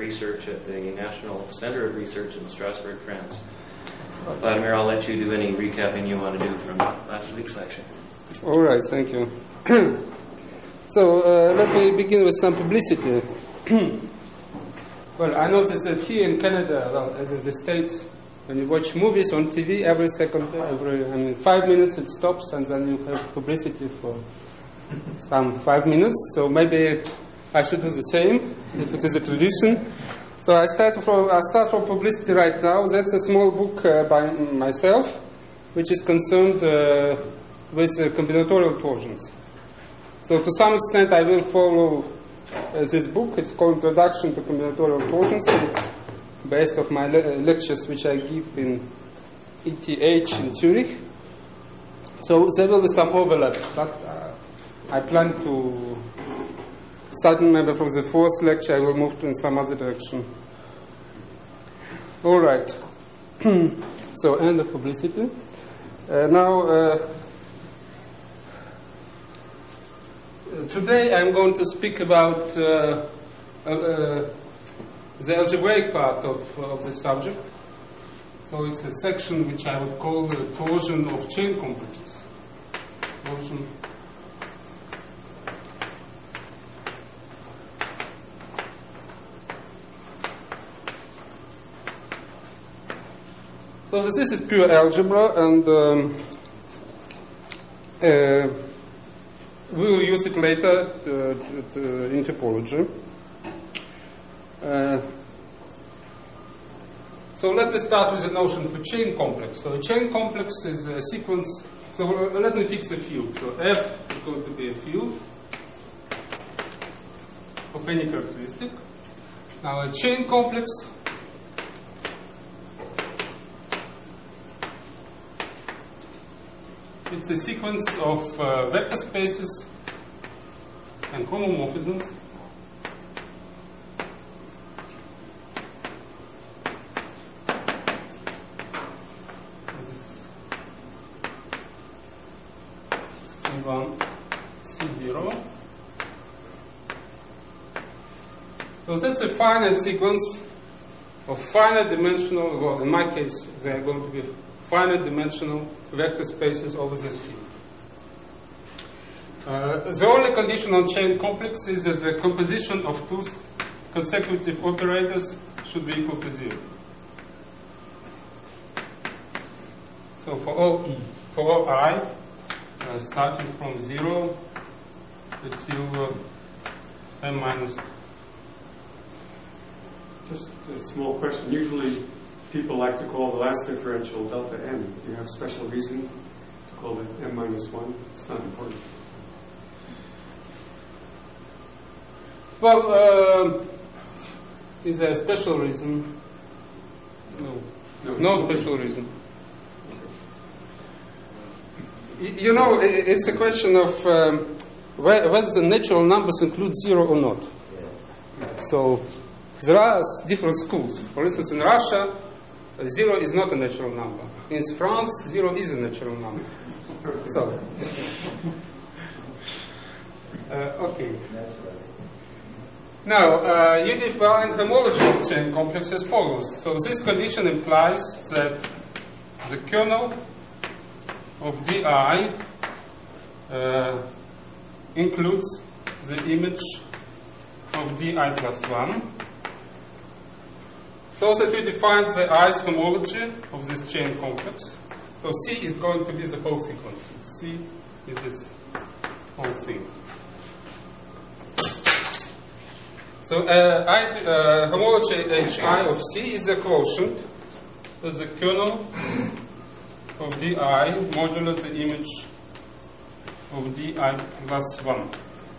research at the National Center of Research in Strasbourg, France. Vladimir, I'll let you do any recapping you want to do from last week's lecture. All right, thank you. So let me begin with some publicity. Well, I noticed that here in Canada, well, as in the States, when you watch movies on TV, every 5 minutes it stops, and then you have publicity for some 5 minutes. So maybe I should do the same, if it is a tradition. So I start from publicity right now. That's a small book by myself, which is concerned with combinatorial torsions. So to some extent I will follow this book. It's called Introduction to Combinatorial Torsions. It's based on my lectures which I give in ETH in Zurich. So there will be some overlap, but I plan to, starting maybe from the fourth lecture, I will move to in some other direction. All right. So end of publicity. Today I'm going to speak about the algebraic part of the subject. So it's a section which I would call the torsion of chain complexes. Torsion. So this is pure algebra, and we will use it later in topology. So let me start with the notion of a chain complex. So a chain complex is a sequence. So let me fix a field. So F is going to be a field of any characteristic. Now a chain complex it's a sequence of vector spaces and homomorphisms C1, C0. So that's a finite sequence of finite dimensional, well, in my case, they are going to be finite dimensional vector spaces over this field. The only condition on chain complex is that the composition of two consecutive operators should be equal to 0. So for all E, for all I, starting from 0 until m minus. Just a small question. Usually people like to call the last differential delta n. Do you have special reason to call it m minus 1? It's not important. Well, is there a special reason? No special reason. You know, it's a question of whether the natural numbers include 0 or not. So there are different schools. For instance, in Russia, 0 is not a natural number. In France, 0 is a natural number. So, okay. Now, you define homology of chain complex as follows. So this condition implies that the kernel of DI includes the image of DI plus 1. So that we define the I's homology of this chain complex. So C is going to be the whole sequence. C is this whole thing. So homology HI of C is the quotient of the kernel of DI modulo the image of DI plus 1.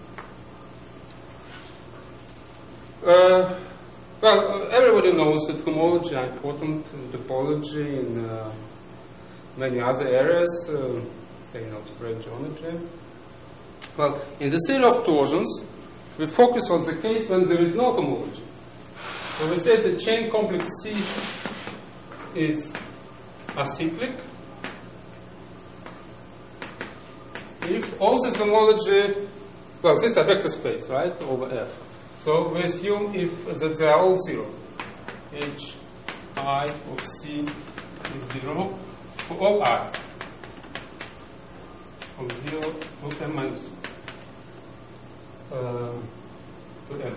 Well, everybody knows that homology are important in topology in many other areas, say in algebraic geometry. Well, in the theory of torsions, we focus on the case when there is no homology. So we say the chain complex C is acyclic if all this homology, well, this is a vector space, right, over F. So we assume that they are all 0. H I of C is 0 for all i's from 0 to m minus to m.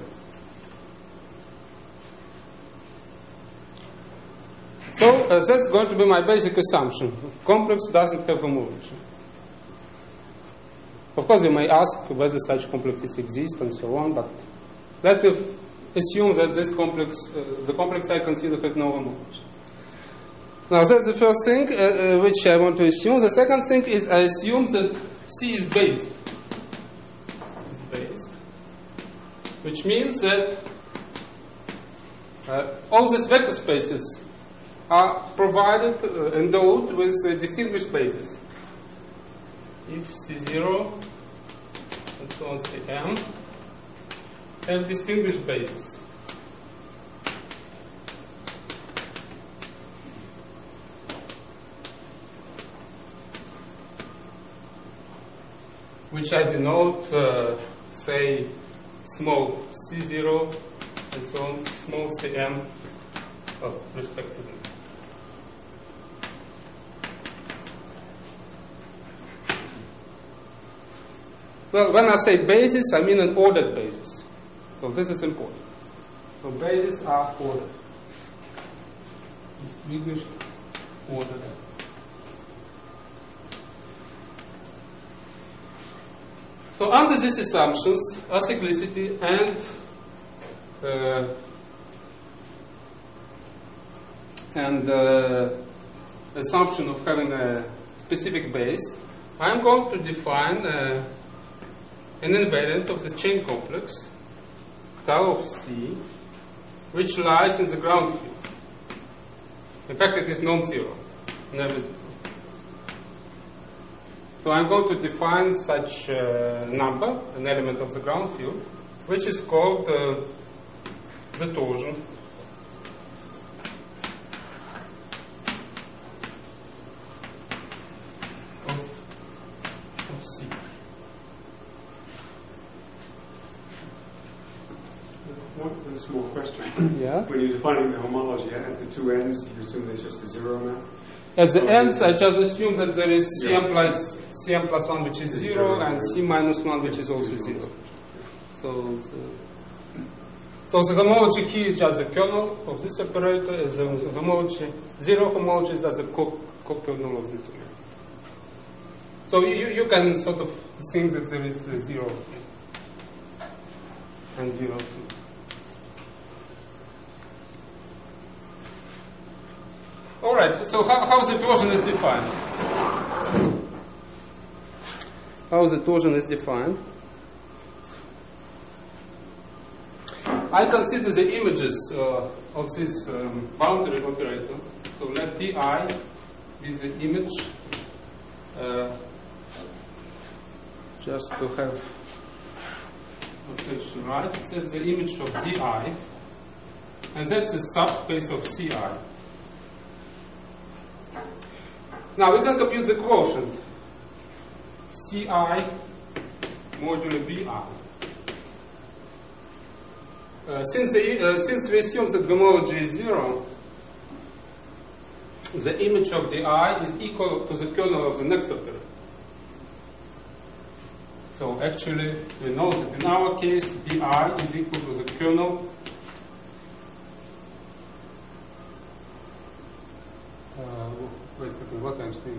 So that's going to be my basic assumption. Complex doesn't have homology. Of course, you may ask whether such complexes exist and so on, but let me assume that this complex, the complex I consider, has no homology. Now, that's the first thing which I want to assume. The second thing is I assume that C is based. Which means that all these vector spaces are provided, endowed with distinguished bases. If C0 and so on Cm have distinguished bases. Which I denote, say, small C0 and so on, small Cm, respectively. Well, when I say basis, I mean an ordered basis. So this is important. So bases are ordered. Distinguished, ordered. So under these assumptions, acyclicity and assumption of having a specific base, I'm going to define an invariant of the chain complex, tau of C, which lies in the ground field. In fact, it is non-zero, never zero. So I'm going to define such a number, an element of the ground field, which is called the torsion of C. One small question. Yeah. When you're defining the homology at the two ends, you assume there's just a zero now? At the ends, I just assume that there is Cm plus 1, which is 0, and C minus 1, which is also 0. So the homology here is just the kernel of this operator, is the homology, 0 homology is as a co-kernel of this operator. So you can sort of think that there is a 0 and 0. All right, so how the torsion is defined? How the torsion is defined? I consider the images of this boundary operator. So let Pi be the image, just to have notation right. That's the image of Di, and that's the subspace of Ci. Now we can compute the quotient Ci modulo Bi. Since we assume that homology is 0, the image of Di is equal to the kernel of the next operator. So actually, we know that in our case, Bi is equal to the kernel wait a second, what I'm saying?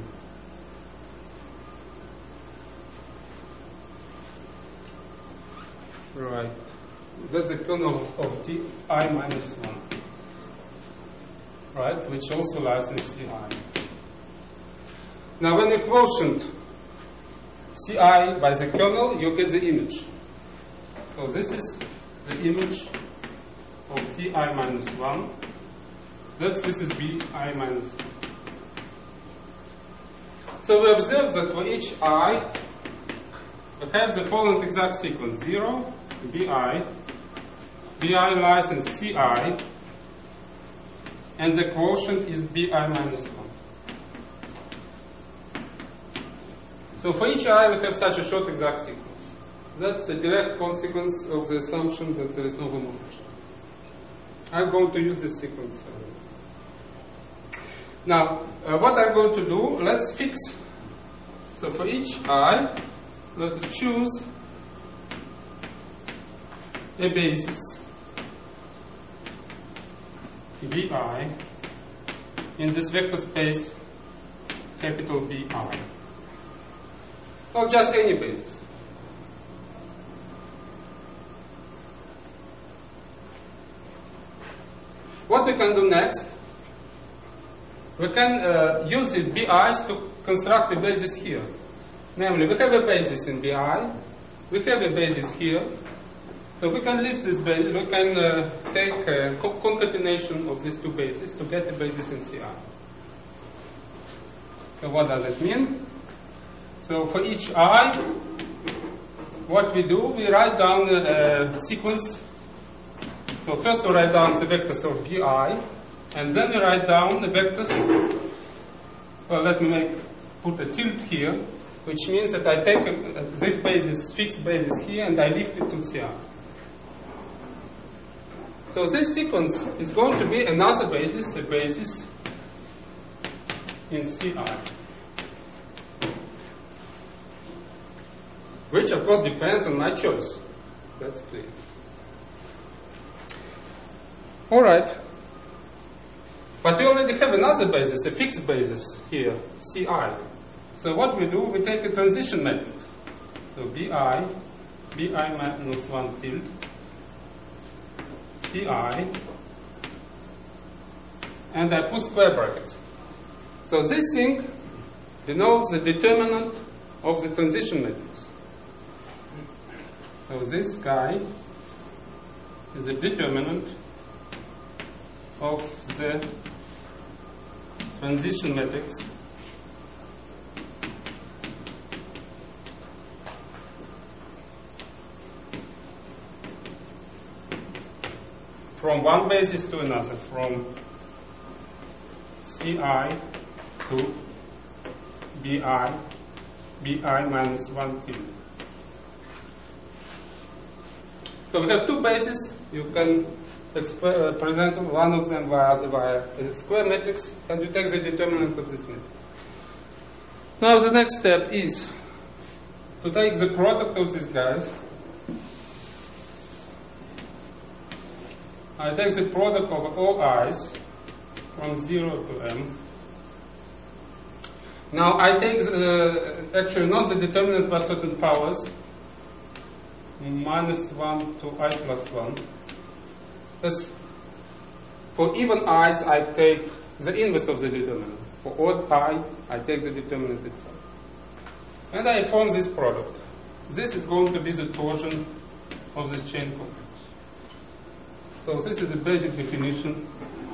Right. That's the kernel of Di minus 1. Right? Which also lies in Ci. Now when you quotient Ci by the kernel, you get the image. So this is the image of Di minus 1. This is Bi minus 1. So we observe that for each I, we have the following exact sequence: 0, Bi lies in Ci, and the quotient is Bi minus 1. So for each I, we have such a short exact sequence. That's a direct consequence of the assumption that there is no homomorphism. I'm going to use this sequence. Now, what I'm going to do, let's fix. So for each I, let's choose a basis bi in this vector space capital BI. Or just any basis. What we can do next, we can use these BIs to construct a basis here. Namely, we have a basis in BI, we have a basis here, so we can lift this basis, we can take a concatenation of these two bases to get a basis in CI. So what does it mean? So for each I, what we do, we write down a sequence. So first we write down the vectors of BI, and then we write down the vectors. Well, let me put a tilde here, which means that I take this basis, fixed basis here, and I lift it to CI. So this sequence is going to be another basis, a basis in CI, which of course depends on my choice. That's clear. All right. But we already have another basis, a fixed basis here, CI. So what we do, we take a transition matrix. So BI minus 1 tilde, CI, and I put square brackets. So this thing denotes the determinant of the transition matrix. So this guy is the determinant of the transition matrix from one basis to another, from CI to BI minus 1 tilde. So we have two bases. You can present one of them via a square matrix, and you take the determinant of this matrix. Now the next step is to take the product of these guys. I take the product of all i's from 0 to m. Now I take actually not the determinant by certain powers, minus 1 to I plus 1. That's for even i's, I take the inverse of the determinant. For odd I take the determinant itself. And I form this product. This is going to be the torsion of this chain complex. So this is the basic definition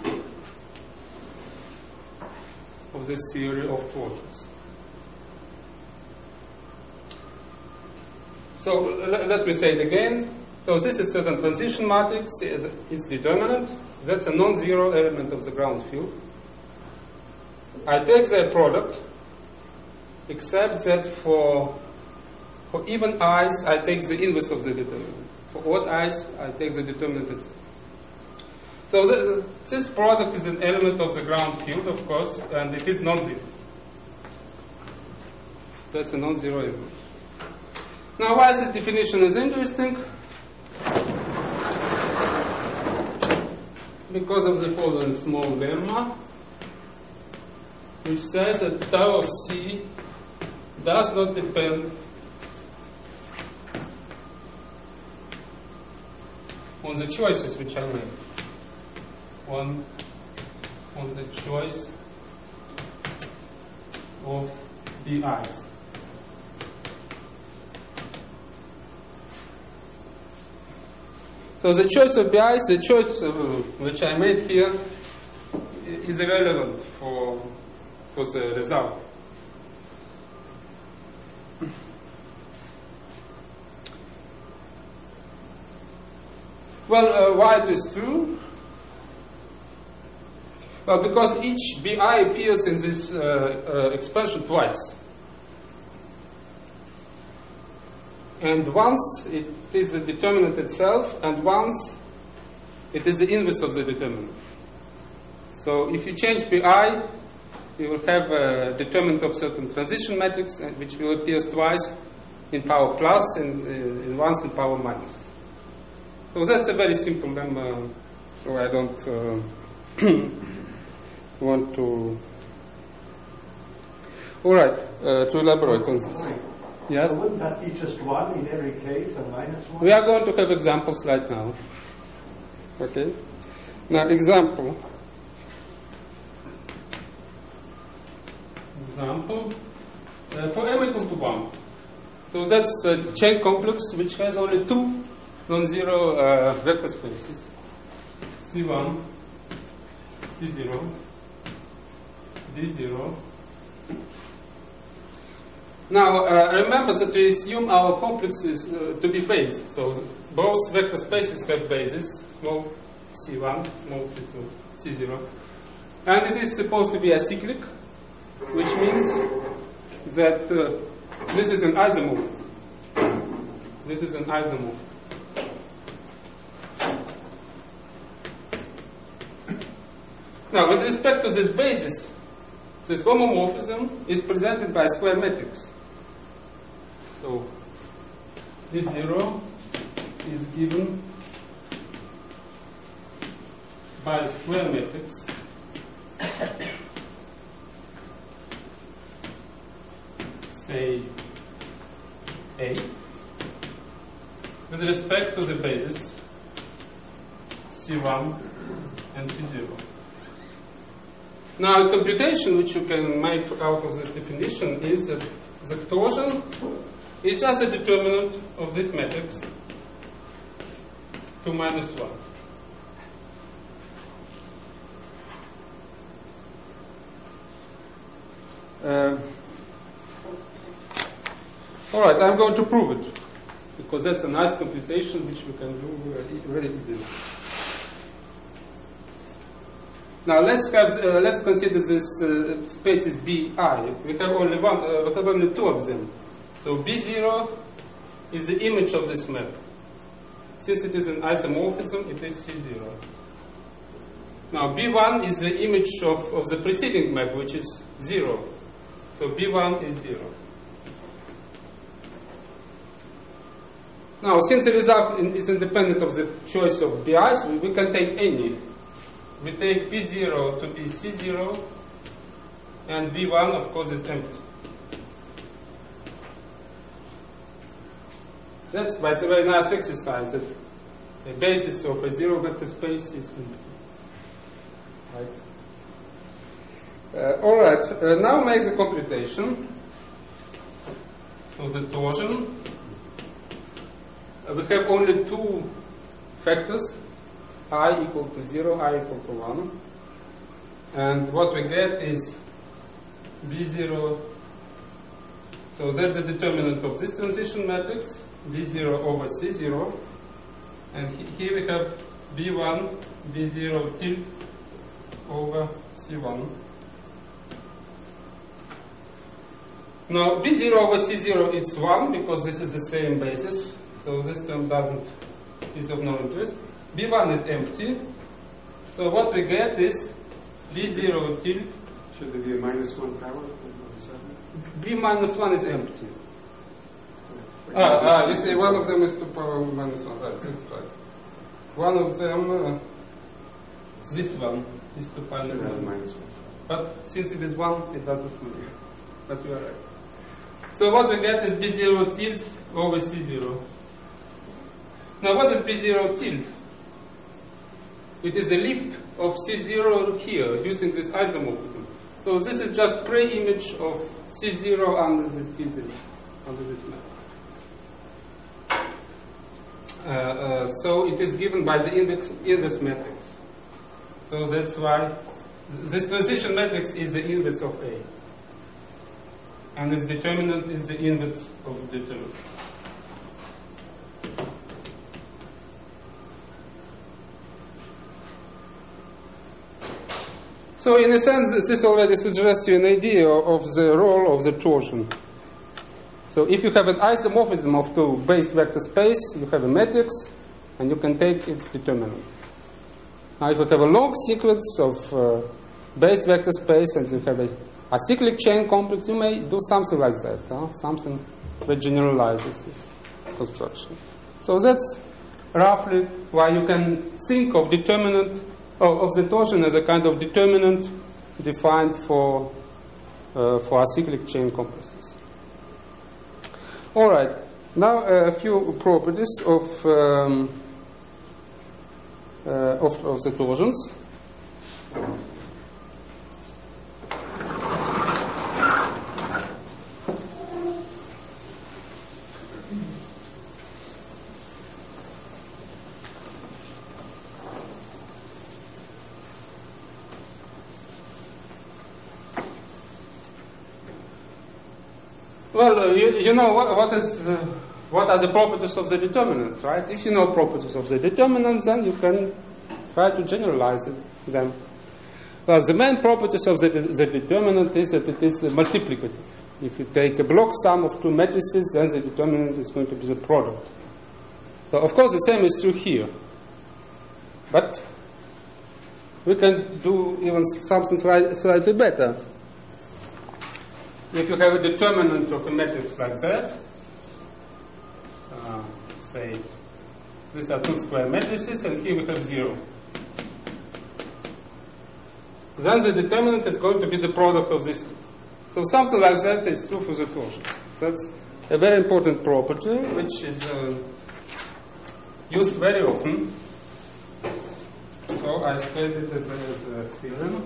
of this theory of torsions. So let me say it again. So this is certain transition matrix, its determinant. That's a non-zero element of the ground field. I take the product, except that for even i's, I take the inverse of the determinant. For odd i's, I take the determinant itself. So this product is an element of the ground field, of course, and it is non-zero. That's a non-zero element. Now, why this definition is interesting? Because of the following small lemma, which says that tau of C does not depend on the choices which I make. On the choice of BIs. So the choice of BIs, the choice which I made here, is irrelevant for the result. Well, why it is true? Well, because each BI appears in this expansion twice. And once it is the determinant itself, and once it is the inverse of the determinant. So if you change Pi, you will have a determinant of certain transition matrix, which will appear twice in power plus and once in power minus. So that's a very simple lemma, so I don't want to... All right, to elaborate on this. Yes? So wouldn't that be just 1 in every case and minus 1? We are going to have examples right now. Okay? Now, example. For m equal to 1. So that's a chain complex which has only two non-zero vector spaces. C1, C0, D0. Now, remember that we assume our complex is to be based. So both vector spaces have bases, small c1, small c2, c0. And it is supposed to be acyclic, which means that this is an isomorphism. This is an isomorphism. Now, with respect to this basis, this homomorphism is presented by a square matrix. So, D0 is given by a square matrix say A with respect to the basis C1 and C0. Now, a computation which you can make out of this definition is that the torsion is just a determinant of this matrix 2 minus 1. All right, I'm going to prove it because that's a nice computation which we can do very easily. Now let's consider this spaces Bi. We have only one. We have only two of them. So B0 is the image of this map. Since it is an isomorphism, it is C0. Now B1 is the image of the preceding map, which is 0. So B1 is 0. Now, since the result is independent of the choice of Bi, so we can take any. We take B0 to be C0, and B1, of course, is empty. That's, by the way, nice exercise that the basis of a zero vector space is empty. Right? All right, now make the computation. So the torsion. We have only two factors, I equal to 0, I equal to 1. And what we get is B0. So that's the determinant of this transition matrix, B0 over C0. And here we have B1, B0 tilde over C1. Now, B0 over C0 it's 1 because this is the same basis. So this term is of no interest. B1 is empty. So what we get is B0 tilde. Should there be a minus 1 power? B minus 1 is empty. You see, one of them is 2 power minus 1. Right, that's right. One of them, this one, is 2 power minus 1. But since it is 1, it doesn't matter. But you are right. So what we get is B0 tilde over C0. Now, what is B0 tilde? It is a lift of C0 here using this isomorphism. So this is just pre-image of C0 under this T0, under this map. So it is given by the inverse matrix. So that's why this transition matrix is the inverse of A. And its determinant is the inverse of the determinant. So in a sense, this already suggests you an idea of the role of the torsion. So if you have an isomorphism of two base vector space, you have a matrix, and you can take its determinant. Now, if you have a long sequence of base vector space and you have a acyclic chain complex, you may do something like that, something that generalizes this construction. So that's roughly why you can think of determinant of the torsion as a kind of determinant defined for acyclic chain complexes. All right. Now a few properties of the torsions. Well, you know what are the properties of the determinant, right? If you know properties of the determinant, then you can try to generalize them. Well, the main properties of the determinant is that it is multiplicative. If you take a block sum of two matrices, then the determinant is going to be the product. So, of course, the same is true here. But we can do even something slightly better. If you have a determinant of a matrix like that, say these are two square matrices, and here we have 0. Then the determinant is going to be the product of these two. So something like that is true for the torsions. That's a very important property, which is used very often. So I state it as a theorem.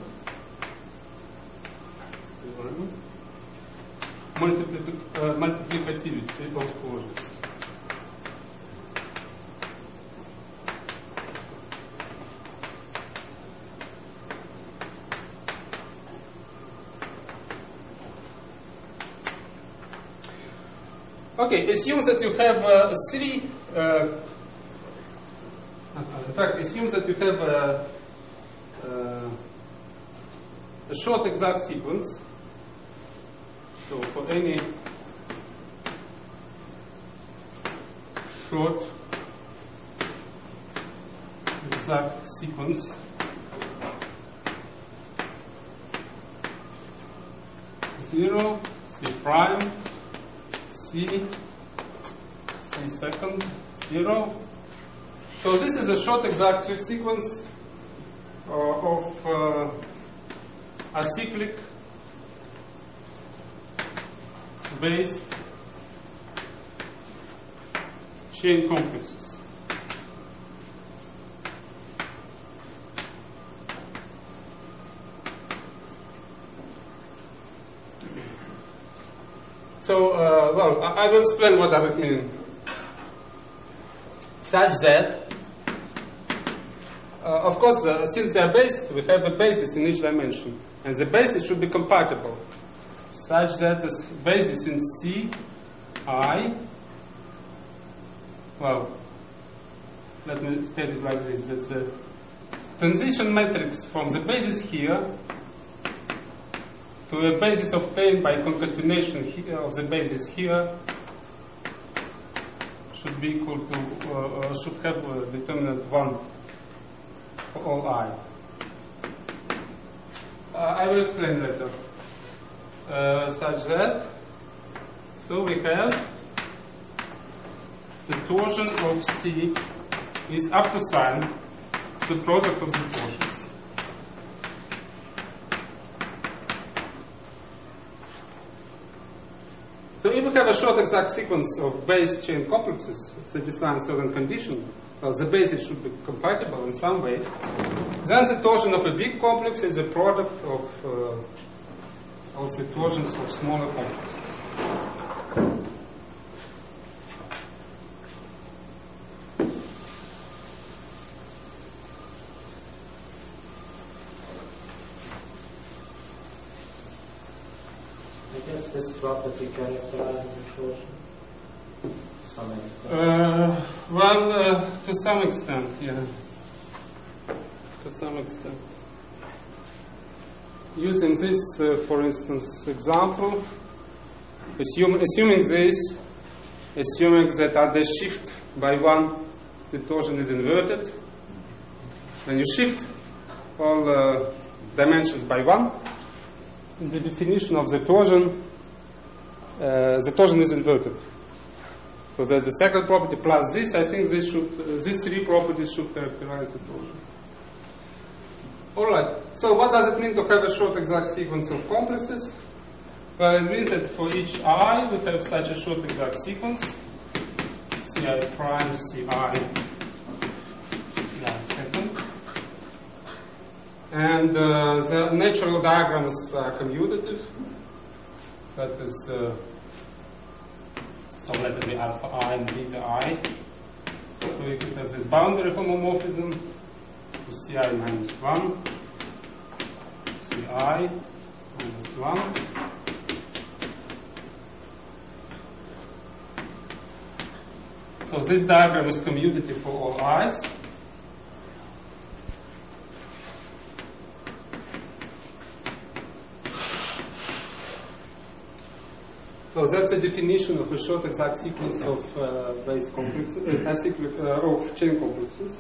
Multiplicativity of torsions. Okay, assume that you have three. In fact, assume that you have a short exact sequence. So for any short exact sequence, zero, C prime, C second, 0. So this is a short exact sequence of acyclic based chain complexes. So, well, I will explain what does it mean. Such that, of course, since they are based, we have a basis in each dimension, and the basis should be compatible, such that the basis in C, I, well, let me state it like this, that the transition matrix from the basis here to a basis obtained by concatenation here of the basis here should be equal to, should have a determinant 1 for all I. I will explain later. Such that, so we have the torsion of C is up to sign the product of the torsions. So if we have a short exact sequence of base chain complexes satisfying certain condition, the basis should be compatible in some way, then the torsion of a big complex is a product of the torsions of smaller complexes. I guess this property characterizes the torsion to some extent. Well, to some extent, yeah. To some extent. Using this, for instance, example, assuming that at the shift by 1, the torsion is inverted. When you shift all dimensions by 1, in the definition of the torsion is inverted. So there's the second property plus this. I think these three properties should characterize the torsion. All right. So what does it mean to have a short exact sequence of complexes? Well, it means that for each I, we have such a short exact sequence. Ci prime, Ci second. And the natural diagrams are commutative. That is, so let it be alpha I and beta I. So if you have this boundary homomorphism, Ci minus 1, Ci minus 1. So this diagram is commutative for all i's. So that's a definition of a short exact sequence of base complexes, of chain complexes.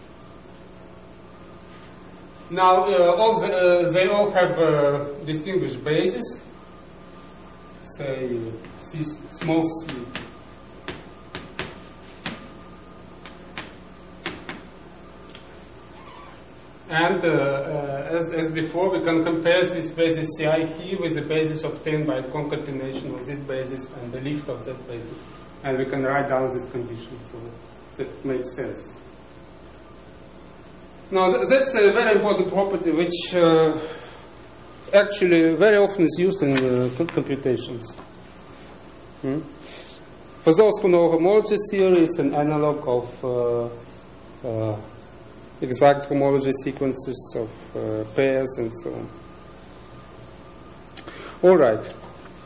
Now, they all have distinguished bases. Say small c. And as before, we can compare this basis Ci here with the basis obtained by concatenation of this basis and the lift of that basis. And we can write down this condition, so that makes sense. Now, that's a very important property which actually very often is used in computations. For those who know homology theory, it's an analog of exact homology sequences of pairs and so on. All right.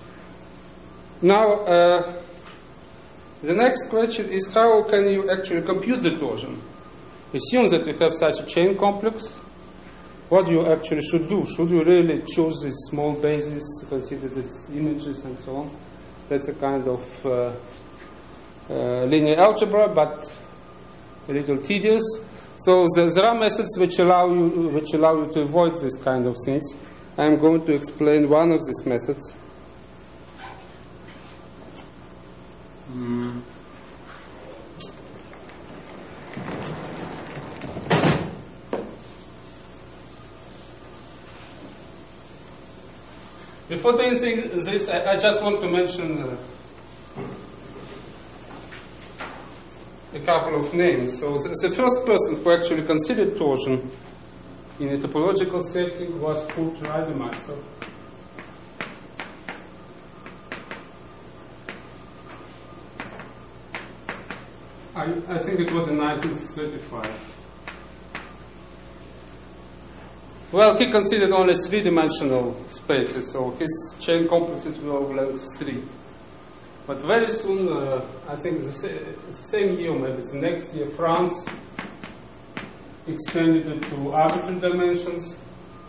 Now, the next question is how can you actually compute the torsion? Assume that you have such a chain complex. What you actually should do? Should you really choose these small bases, consider these images and so on? That's a kind of linear algebra, but a little tedious. So there are methods which allow you to avoid this kind of things. I'm going to explain one of these methods. Before doing this, I just want to mention a couple of names. So the first person who actually considered torsion in a topological setting was Kurt Reidemeister. I think it was in 1935. Well, he considered only three-dimensional spaces, so his chain complexes were of length 3. But very soon, I think the same year, maybe the next year, France extended it to arbitrary dimensions.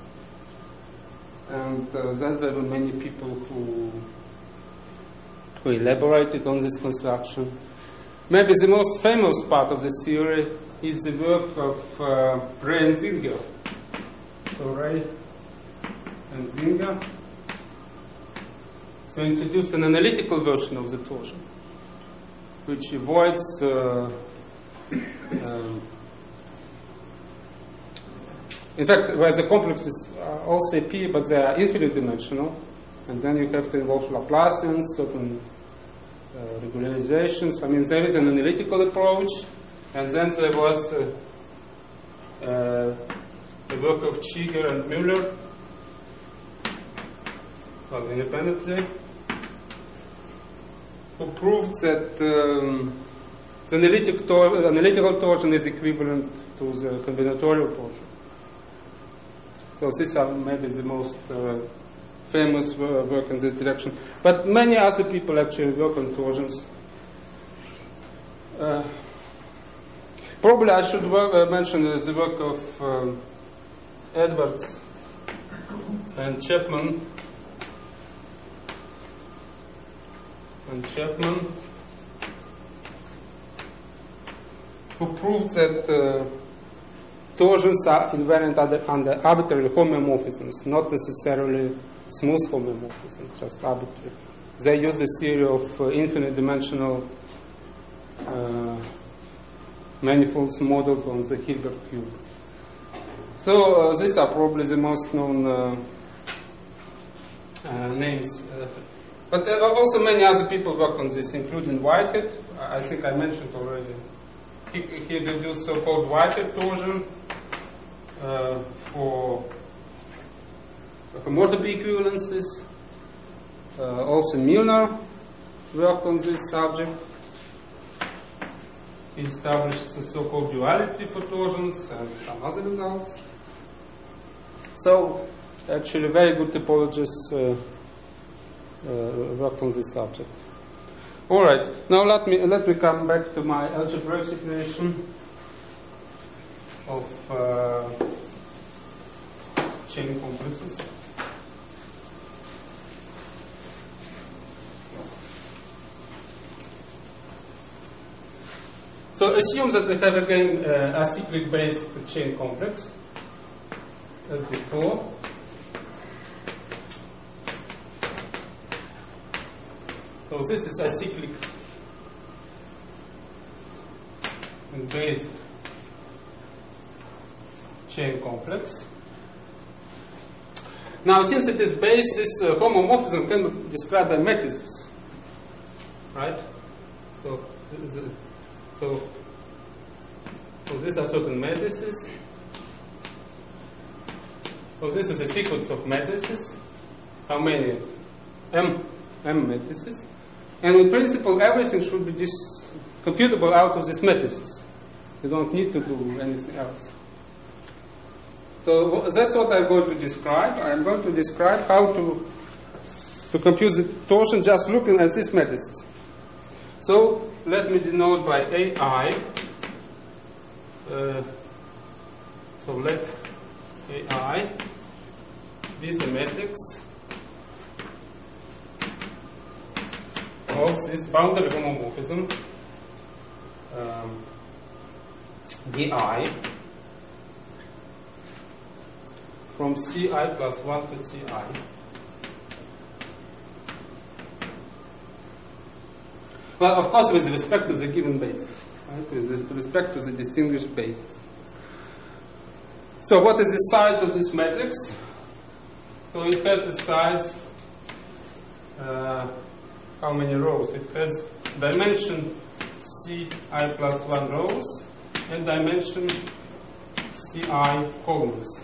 And then there were many people who elaborated on this construction. Maybe the most famous part of this theory is the work of Ray and Zinger. So Ray and Zinger introduced an analytical version of the torsion, which avoids in fact, where the complexes are also P, but they are infinite dimensional, and then you have to involve Laplacians, certain regularizations. I mean, there is an analytical approach, and then there was the work of Cheeger and Müller, well, independently, who proved that the analytical torsion is equivalent to the combinatorial torsion. So these are maybe the most famous work in this direction. But many other people actually work on torsions. Probably I should mention the work of Edwards and Chapman, and Chapman, who proved that torsions are invariant under arbitrary homeomorphisms, not necessarily smooth homeomorphisms, just arbitrary. They use the theory of infinite dimensional manifolds modeled on the Hilbert cube. So these are probably the most known names. But also many other people worked on this, including Whitehead. I think I mentioned already. He deduced so-called Whitehead torsion for homotopy equivalences. Also Milner worked on this subject. He established the so-called duality for torsions and some other results. So actually very good topologists worked on this subject. All right, now let me come back to my algebraic situation of chain complexes. So assume that we have again a cyclic based chain complex as before. So this is a cyclic based chain complex. Now, since it is based, this homomorphism can be described by matrices, right? So these are certain matrices. So this is a sequence of matrices. How many? M matrices. And in principle, everything should be computable out of these matrices. You don't need to do anything else. So that's what I'm going to describe. I'm going to describe how to compute the torsion just looking at these matrices. So let me denote by AI. So let AI be the matrix of this boundary homomorphism DI from Ci plus 1 to Ci. Well, of course, with respect to the given basis, right? With respect to the distinguished basis. So, what is the size of this matrix? So, it has the size. How many rows? It has dimension Ci plus 1 rows and dimension Ci columns.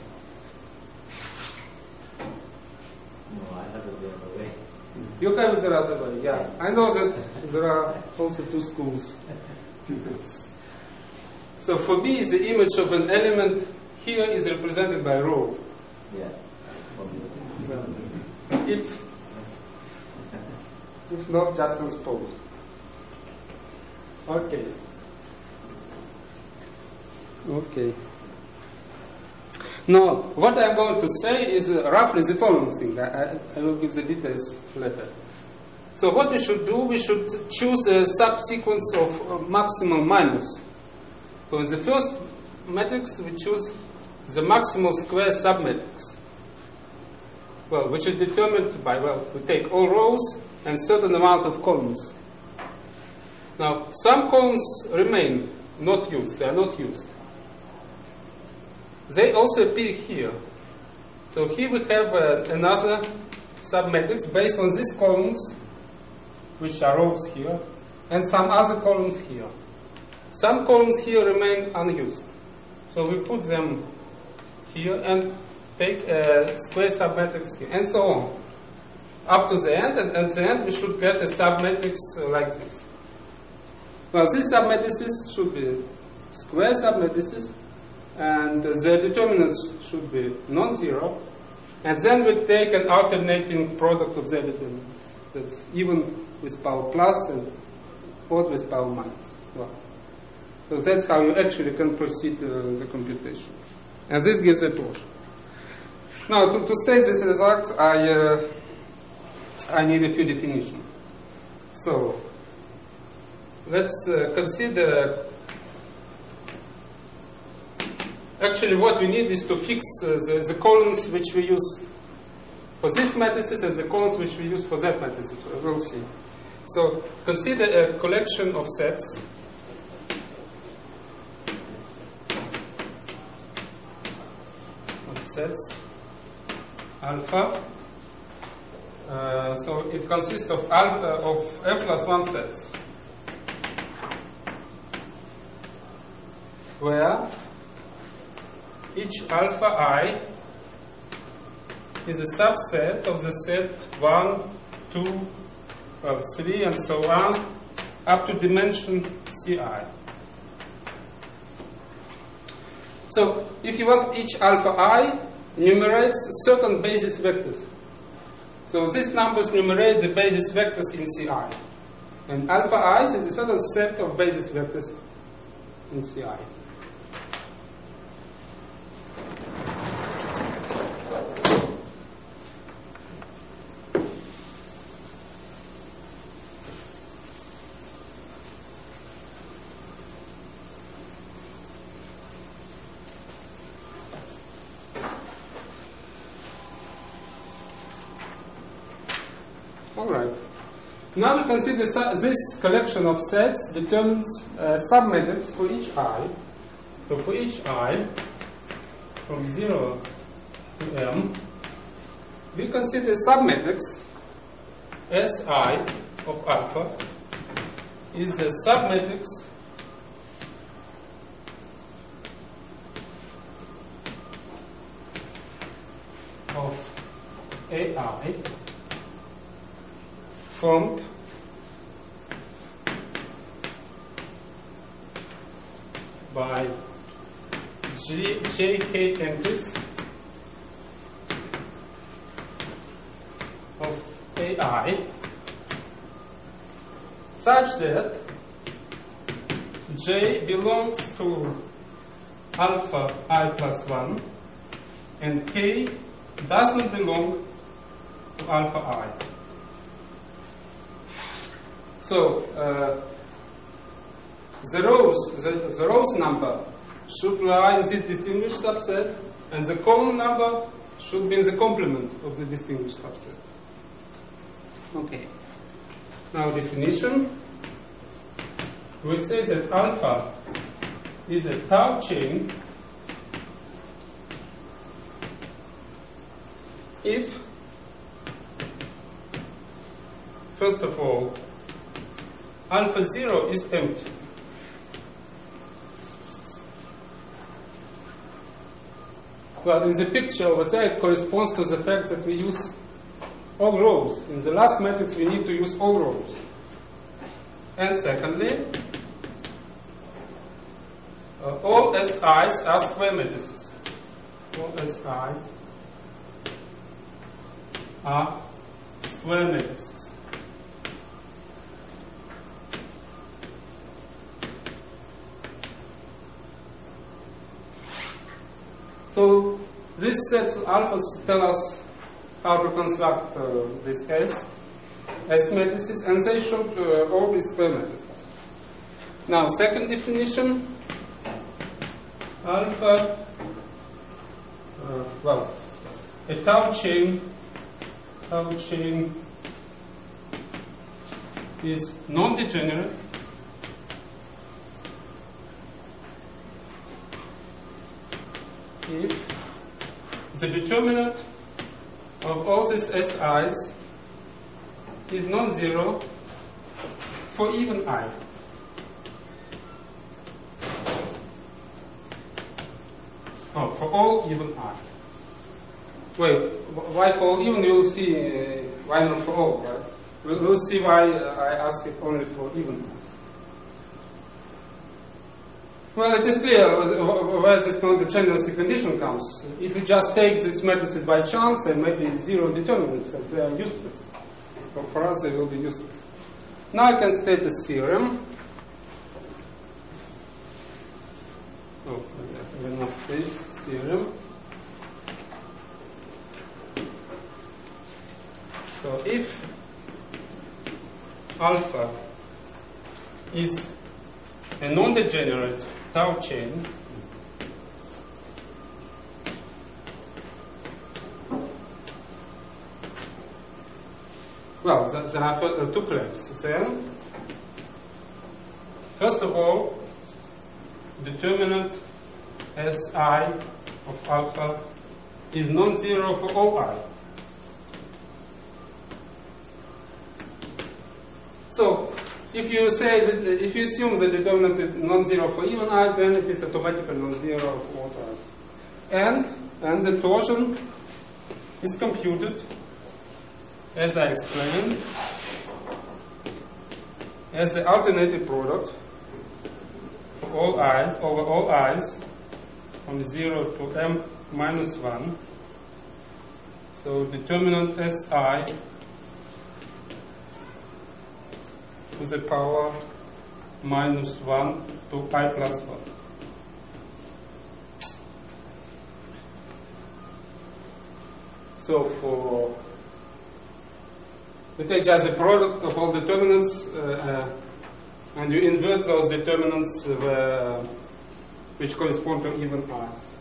No, I have it the other way. You have it the other way, yeah. I know that there are also two schools. So for me, the image of an element here is represented by row. Yeah. If not, just transpose. Okay. Now, what I'm going to say is roughly the following thing. I will give the details later. So what we should do, we should choose a subsequence of maximal minus. So in the first matrix, we choose the maximal square submatrix. Well, which is determined by, we take all rows and certain amount of columns. Now, some columns remain not used, they are not used. They also appear here. So here we have another submatrix based on these columns, which are rows here, and some other columns here. Some columns here remain unused. So we put them here and take a square submatrix here, and so on. Up to the end, and at the end we should get a submatrix like this. Well, these submatrices should be square submatrices, and the determinants should be non-zero, and then we take an alternating product of their determinants. That's even with power plus and odd with power minus. Well, so that's how you actually can proceed the computation. And this gives a torsion. Now, to state this result, I need a few definitions. So let's consider. Actually, what we need is to fix the columns which we use for these matrices and the columns which we use for that matrices. We'll see. So consider a collection of sets. Sets alpha. So it consists of n plus 1 sets, where each alpha I is a subset of the set 1, 2, 3, and so on, up to dimension Ci. So if you want each alpha I enumerates certain basis vectors. So these numbers enumerate the basis vectors in Ci. And alpha I is a certain set of basis vectors in Ci. Alright. Now we consider this collection of sets determines submatrix for each I. So for each I, from 0 to m, we consider submatrix Si of alpha is the submatrix of Ai formed by jk entries of Ai such that J belongs to alpha I plus 1 and K does not belong to alpha I. So the rows number should lie in this distinguished subset, and the column number should be in the complement of the distinguished subset. Okay. Now definition. We say that alpha is a tau chain if, first of all, alpha 0 is empty. Well, in the picture over there, it corresponds to the fact that we use all rows. In the last matrix, we need to use all rows. And secondly, all SIs are square matrices. All SIs are square matrices. So these sets alphas tell us how to construct this S matrices, and they should all be square matrices. Now, second definition, alpha, a tau chain is non-degenerate if the determinant of all these SIs is non-zero for even I. Oh, for all even I. Wait, why for all even? You'll see why not for all, right? We'll see why I ask it only for even ones. Well, it is clear where this non-degeneracy condition comes. If you just take these matrices by chance, then maybe zero determinants, and they are useless. So for us, they will be useless. Now I can state a theorem. Oh, I have enough space. Theorem. So if alpha is a non-degenerate tau chain, well, there are two claims. Then, first of all, determinant Si of alpha is non-zero for all I. So, if you assume the determinant is non-zero for even I, then it is automatically non-zero for all i's. And the torsion is computed, as I explained, as the alternative product for all i's over all i's from 0 to m minus 1. So determinant Si to the power minus 1 to I plus 1. So for we take just a product of all determinants and you invert those determinants which correspond to even i's.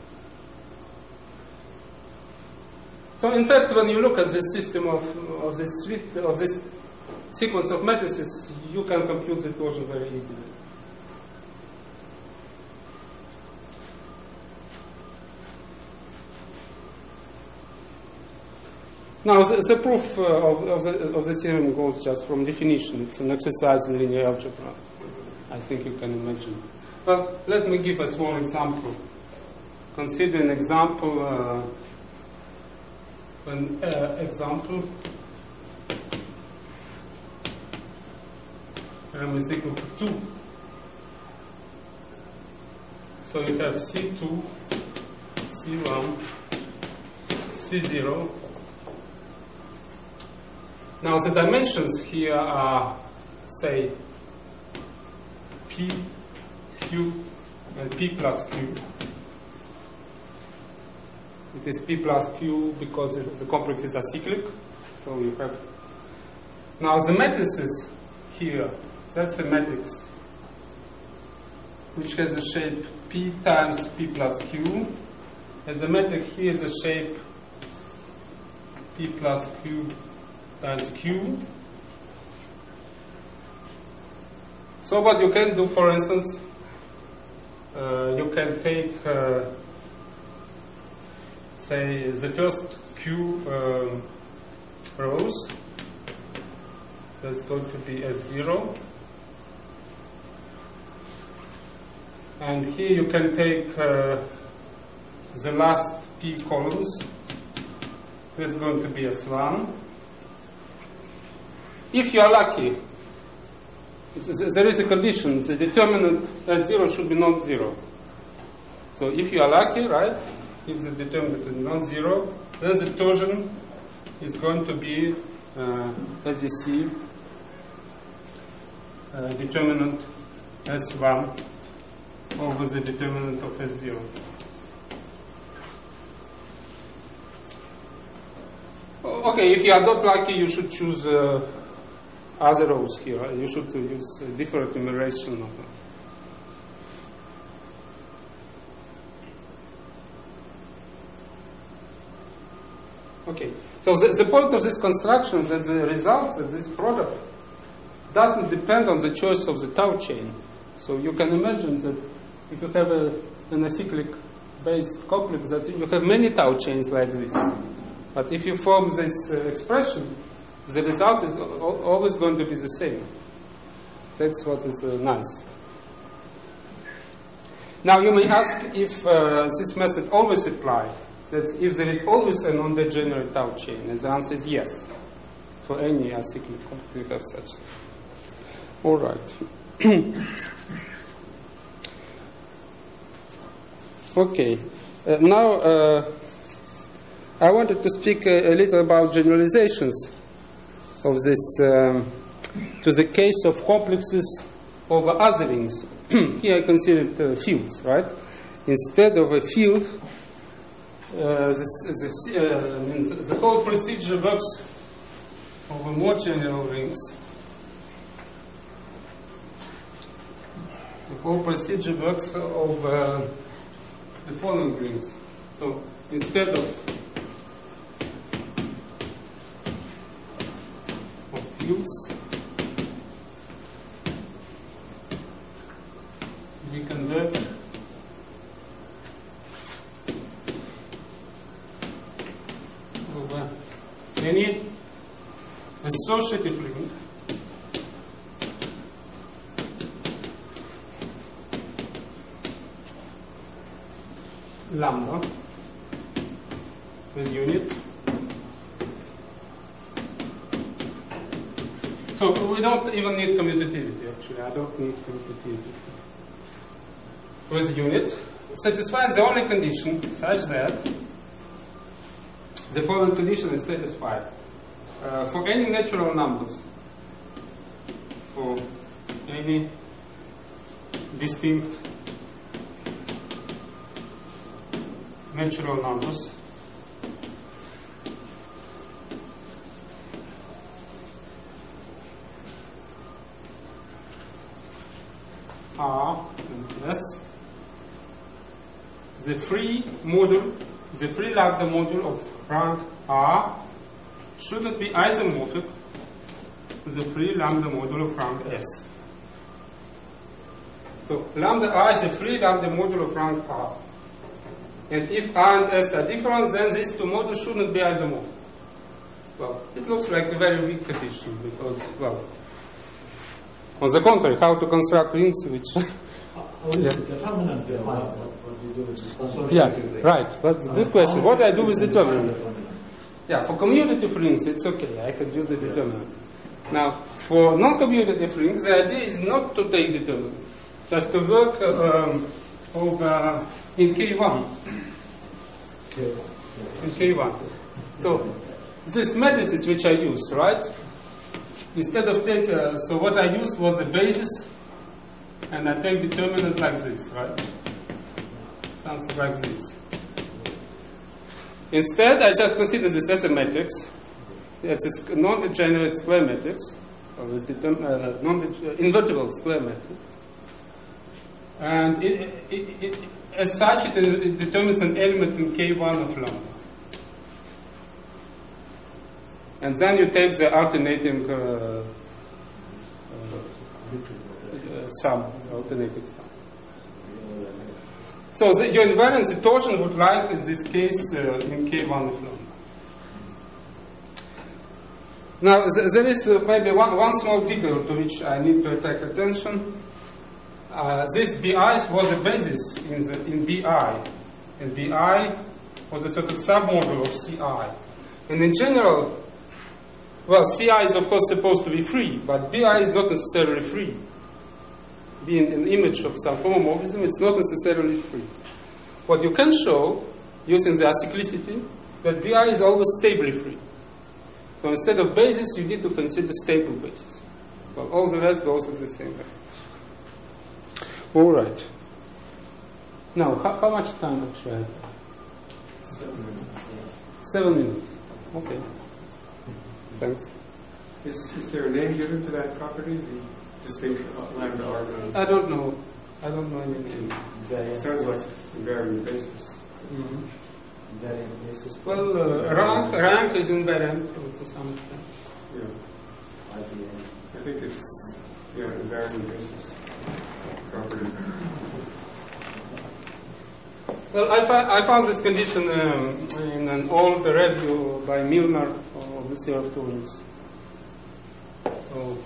So in fact, when you look at this system of this sequence of matrices, you can compute the torsion very easily. Now, the proof of the theorem goes just from definition. It's an exercise in linear algebra. I think you can imagine. But let me give a small example. Consider an example. M is equal to 2. So you have C2, C1, C0. Now the dimensions here are, say, P, Q, and P plus Q. It is P plus Q because the complexes are cyclic. So you have. Now the matrices here, that's a matrix which has the shape P times P plus Q. And the matrix here is the shape P plus Q times Q. So what you can do, for instance, you can take, say, the first Q rows. That's going to be S0. And here you can take the last P columns. That's going to be S1. If you are lucky, there is a condition, the determinant S0 should be non-zero. So if you are lucky, right, if the determinant is non-zero, then the torsion is going to be, as we see, determinant S1 over the determinant of S0. Okay, if you are not lucky, you should choose other rows here. You should use a different numeration of them. Okay, so the point of this construction is that the result of this product doesn't depend on the choice of the tau chain. So you can imagine that if you have an acyclic based complex, that you have many tau chains like this. But if you form this expression, the result is always going to be the same. That's what is nice. Now you may ask if this method always applies. That if there is always a non-degenerate tau chain, and the answer is yes. For any acyclic complex, you have such. All right. Okay. Now I wanted to speak a little about generalizations of this to the case of complexes over other rings. Here I considered fields, right? Instead of a field, the whole procedure works over more general rings. the whole procedure works of the following rings. So instead of fields, we convert over any associative ring lambda with unit. So we don't even need commutativity, actually. I don't need commutativity. With unit satisfies the only condition such that the following condition is satisfied. For any natural numbers, for any distinct natural numbers, R and S, the free lambda module of rank R shouldn't be isomorphic to the free lambda module of rank S. So lambda R is a free lambda module of rank R. And if R and S are different, then these two modules shouldn't be isomorphic. Well, it looks like a very weak condition because, well, on the contrary, how to construct rings which... Yeah, right. That's a good question. What do I do with determinant? Yeah, for commutative rings, it's okay. I can use the determinant. Now, for non-commutative rings, the idea is not to take determinant, just to work over in K1. In K1. So, this matrices which I use, right? Instead of take, so what I used was the basis, and I take determinant like this, right? Something like this. Instead, I just consider this as a matrix. It's a non-degenerate square matrix, or this invertible square matrix. And as such, it determines an element in K1 of lambda. And then you take the alternating sum, alternating sum. So your invariant, the torsion would like, in this case, in K1 of lambda. Now, there is maybe one small detail to which I need to attract attention. This BI was the basis in BI. And BI was a sort of submodel of CI. And in general, well, CI is of course supposed to be free, but BI is not necessarily free. Being an image of some homomorphism, it's not necessarily free. What you can show, using the acyclicity, that BI is always stably free. So instead of basis, you need to consider stable basis. Well, all the rest goes in the same way. All right. Now, how much time actually? 7 minutes. 7 minutes. Okay. Thanks. Is there a name given to that property? The distinct lambda R? I don't know. I don't know any name. It sounds like invariant basis. Mm-hmm. Invariant basis. Well, rank is invariant to some extent. Yeah. I think it's invariant basis property. Well, I found this condition in an old review by Milner of the theory of two rings. So,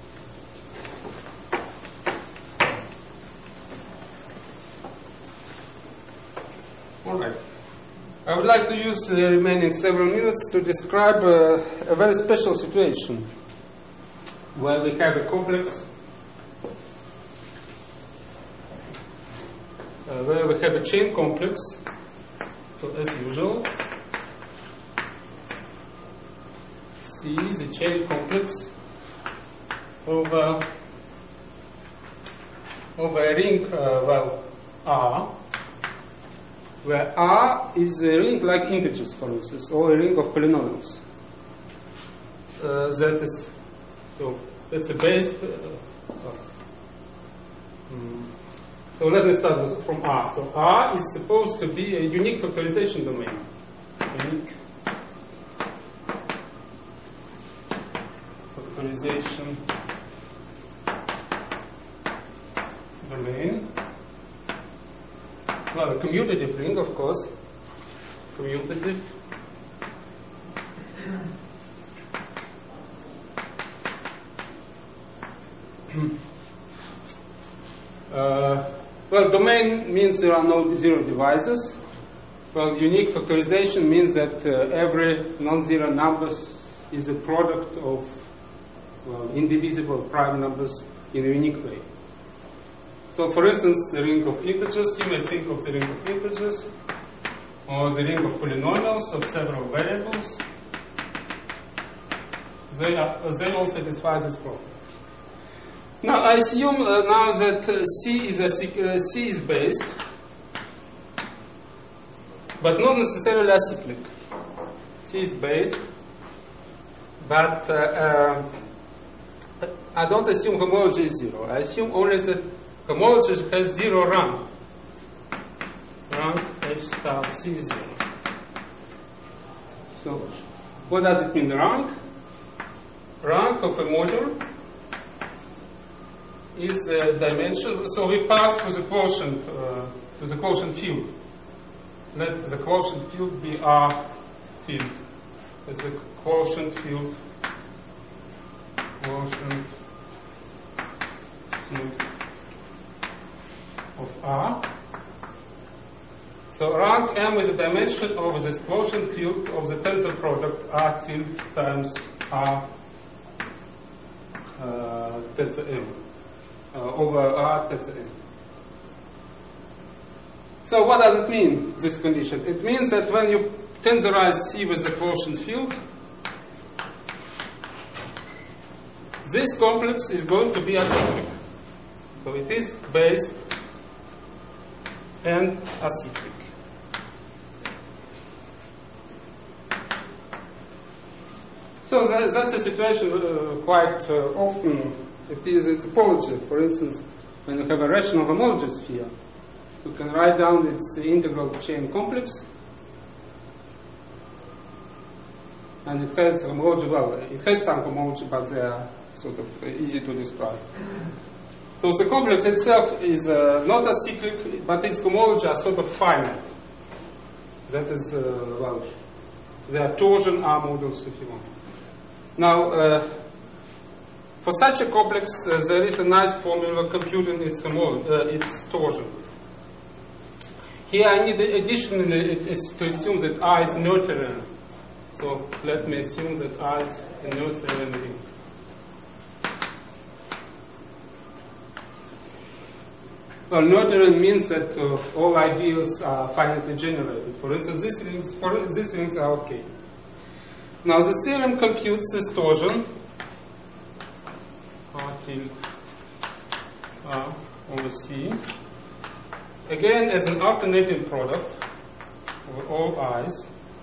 all right. I would like to use the remaining several minutes to describe a very special situation where we have a complex, where we have a chain complex. So as usual, C is a chain complex over a ring, R, where R is a ring like integers, for instance, or a ring of polynomials. That is, so that's a base. So let me start from R. So R is supposed to be a unique factorization domain. Unique factorization domain. Well, a commutative ring, of course. Commutative. Well, domain means there are no zero divisors. Well, unique factorization means that every non-zero number is a product of indivisible prime numbers in a unique way. So, for instance, the ring of integers, you may think of the ring of integers, or the ring of polynomials of several variables. They all satisfy this problem. Now, I assume now that C is based, but not necessarily acyclic. C is based, but I don't assume homology is zero. I assume only that homology has zero rank. Rank H star C is 0. So, what does it mean, rank? Rank of a module is a dimension. So we pass to the quotient field. Let the quotient field be R field. That's the quotient field. Quotient field of R. So rank M is a dimension of this quotient field of the tensor product R tilde times R tensor M. Over R tensor M. So what does it mean, this condition? It means that when you tensorize C with the quotient field, this complex is going to be acyclic. So it is based and acyclic. So that's a situation quite often appears in topology. For instance, when you have a rational homology sphere, you can write down its integral chain complex, and it has homology. Well, it has some homology, but they are sort of easy to describe. So the complex itself is not acyclic, but its homology are sort of finite. That is, well, they are torsion R modules, if you want. Now, for such a complex, there is a nice formula computing its torsion. Here I need additionally to assume that R is Noetherian. So let me assume that R is a Noetherian ring. Well, Noetherian means that all ideals are finitely generated. For instance, these rings are okay. Now the theorem computes this torsion R tilde R over C, again as an alternating product over all i's.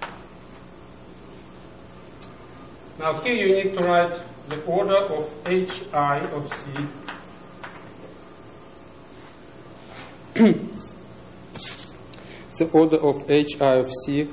Now here you need to write the order of Hi of C the order of Hi of C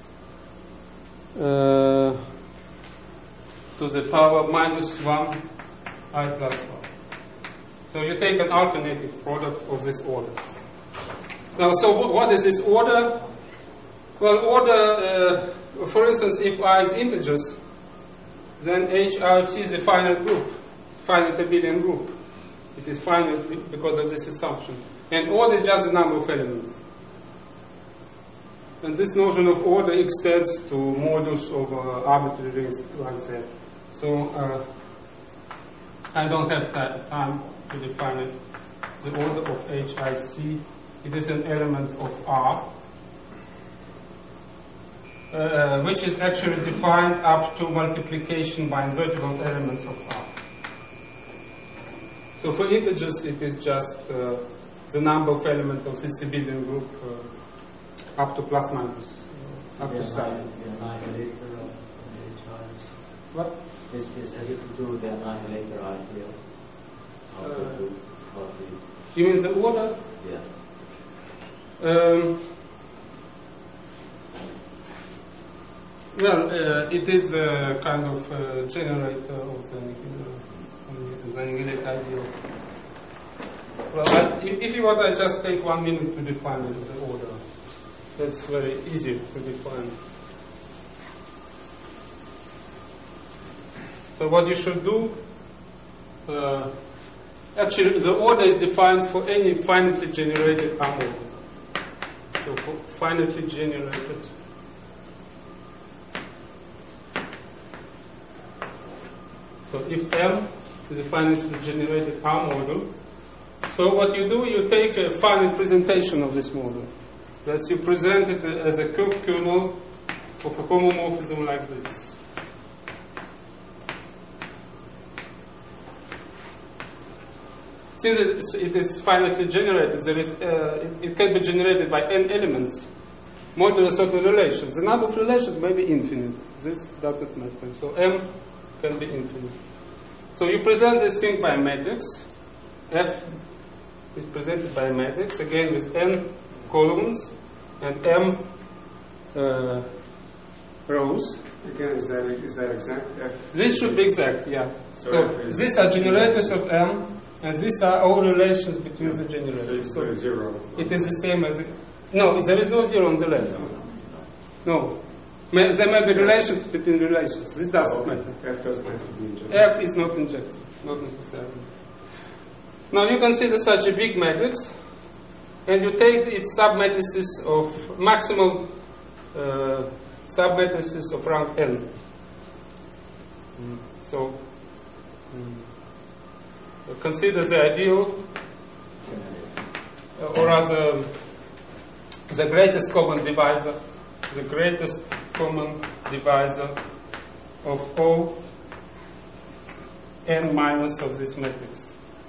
to the power minus 1 I plus 1. So you take an alternating product of this order. Now, so what is this order? Well, order, for instance, if I is integers, then Hi of C is a finite group, finite abelian group. It is finite because of this assumption. And order is just the number of elements. And this notion of order extends to modules of arbitrary rings like that. So I don't have time to define it. The order of HIC, it is an element of R, which is actually defined up to multiplication by invertible elements of R. So for integers, it is just the number of elements of this abelian group up to plus minus, up to psi. What? This has to do with the annihilator ideal. You mean the order? Yeah. It is a kind of generator of the annihilate ideal. Well, if you want, I just take 1 minute to define it as an order. That's very easy to define. So what you should do, actually the order is defined for any finitely generated R order. So for finitely generated. So if M is a finitely generated R model, so what you do, you take a finite presentation of this model. That you present it as a curved kernel of a homomorphism like this. Since it is finitely generated, there is, it can be generated by n elements, modular certain relations. The number of relations may be infinite. This doesn't matter. So M can be infinite. So you present this thing by a matrix. F is presented by a matrix, again with n columns and m rows. Again, is that exact? F? This should be exact, yeah. So these are generators of M, and these are all relations between the generators. So you put a 0. It is the same as... No, there is no 0 on the left. No. There may be relations between relations. This doesn't matter. F doesn't have to be injected. F is not injected, not necessarily. Now you consider such a big matrix, and you take its submatrices of maximal submatrices of rank n. So consider the ideal, or rather the greatest common divisor, of O n minus of this matrix.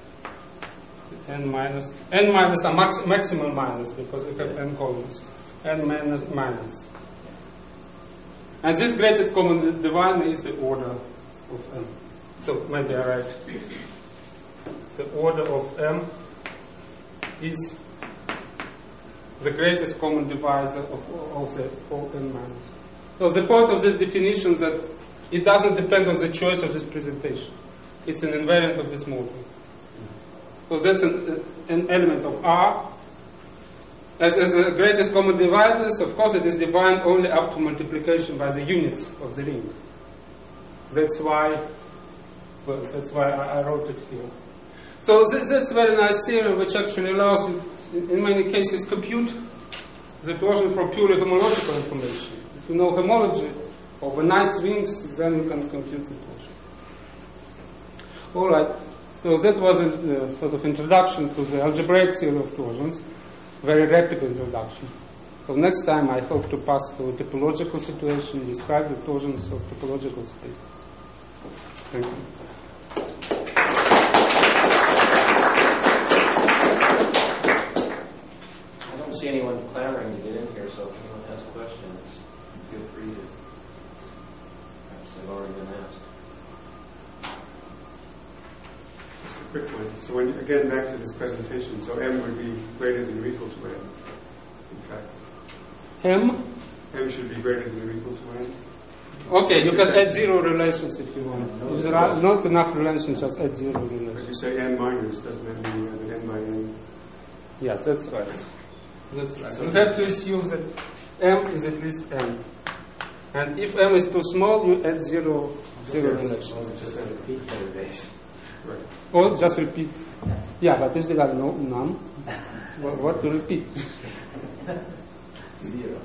N minus are maximal minus because we have n columns. N minus. And this greatest common divisor is the order of n. So maybe I write the order of m is the greatest common divisor of the n minus. So the point of this definition is that it doesn't depend on the choice of this presentation. It's an invariant of this model. So that's an element of R. As the greatest common divisors, of course, it is defined only up to multiplication by the units of the ring. That's why I wrote it here. So that's a very nice theorem which actually allows you, in many cases, compute the torsion from purely homological information. If you know homology of a nice rings, then you can compute the torsion. All right. So that was a sort of introduction to the algebraic theory of torsions, very rapid introduction. So next time I hope to pass to a topological situation, describe the torsions of topological spaces. Thank you. I don't see anyone clamoring to get in here, so if anyone has questions, feel free to. Perhaps they've already been asked. Just a quick one. So when again back to this presentation, so m would be greater than or equal to n. In fact, M should be greater than or equal to n. Okay, you can add 0 relations if you want. If there are not enough relations, just add 0 But relations. you say n minus, doesn't that mean that n by n? Yes, that's right. That's right. You have to assume that M is at least n. And if M is too small, you add 0 relations. Just add Repeat the base. right. Or just repeat. Yeah, but if there are none, what to repeat? 0.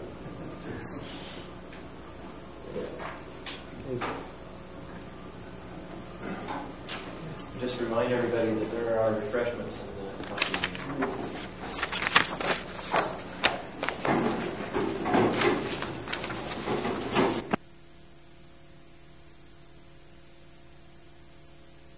Just remind everybody that there are refreshments in the coffee.